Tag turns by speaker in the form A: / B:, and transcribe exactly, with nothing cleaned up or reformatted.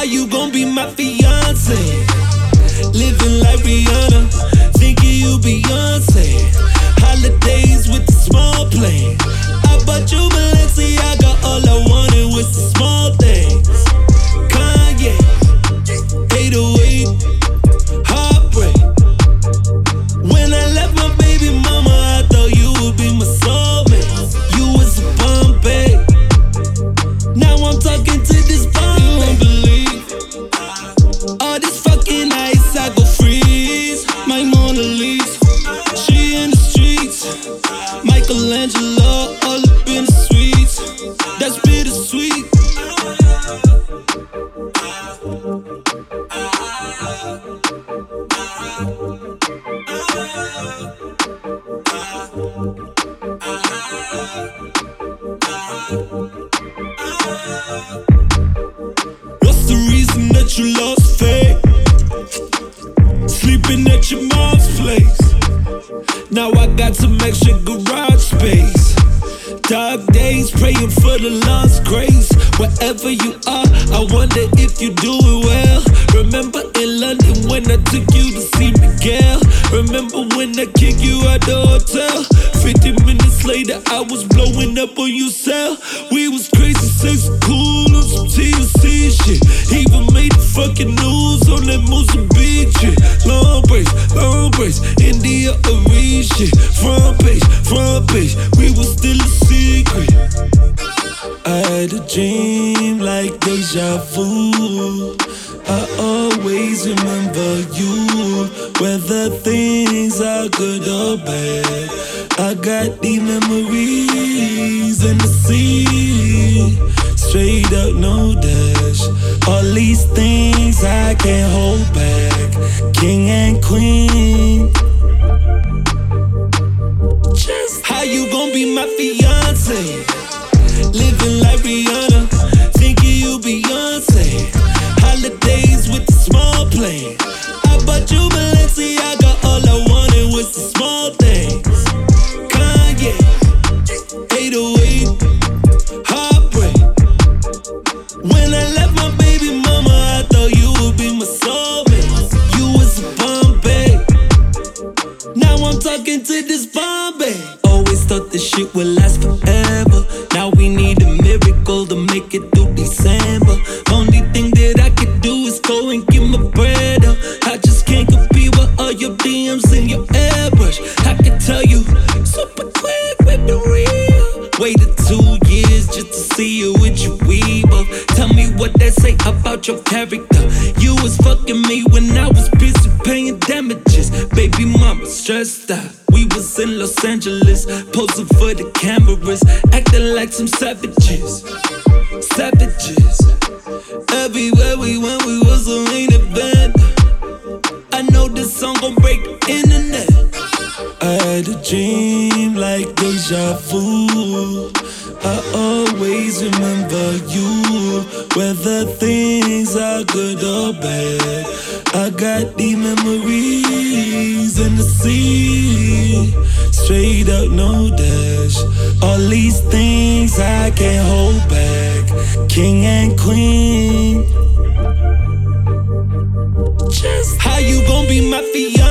A: you gon' be my fiance? Living like Rihanna, thinking you Beyonce. Holidays with the small plane. I bought you Balenciaga, all I wanted was the small things. Kanye, eight oh eight, heartbreak. When I left my baby mama, I thought you would be my soulmate. You was a Bombay. Now I'm talking to this Bombay. You won't believe all this fucking ice, I go freeze. My Mona Lisa, she in the streets. Michelangelo, all up in the sweets. That's bittersweet. What's the reason that you lost faith? Sleeping at your mom's place. Now I got some extra garage space. Dark days praying for the Lord's grace. Wherever you are, I wonder if you do it well. Remember in London when I took you to see Miguel? Remember when I kicked you out the hotel? Fifty minutes later, I was blowing up on your cell. We was crazy, sex, cool on some T L C shit. Even made the fucking news on that Mozambique shit. Long braids, long braids, India Arie shit. Front page, front page, we was still a secret. I had a dream like deja vu. I always remember you, whether things are good or bad. I got these memories in the sea, straight up, no dash. All these things I can't hold back. King and queen. Just how you gon' be my fiance? Living like Rihanna, thinking you Beyonce. Holidays with the small plane. I bought you Balenciaga, all I wanted was the small things. Kanye, eight oh eight, heartbreak. When I left my baby mama, I thought you would be my soulmate. You was a Bombay. Now I'm talking to this Bombay. Always thought this shit would last forever. Now we need a miracle to make it through December. Only thing that I can do is go and get my bread up. I just can't compete with all your D Ms and your airbrush. I can tell you super quick with the real. Waited two years just to see you with your weave up. Tell me what they say about your character. You was fucking me when I was busy paying damages. Baby mama stressed out. We was in Los Angeles, posing for the cameras, acting like some savages. Savages. Everywhere we went, we was a main event. I know this song gon' break the internet. I had a dream like deja vu. I always remember you, whether things are good or bad. I got these memories in the sea, straight up, no dash. All these things I can't hold back. King and queen. Just how you gon' be my fiance?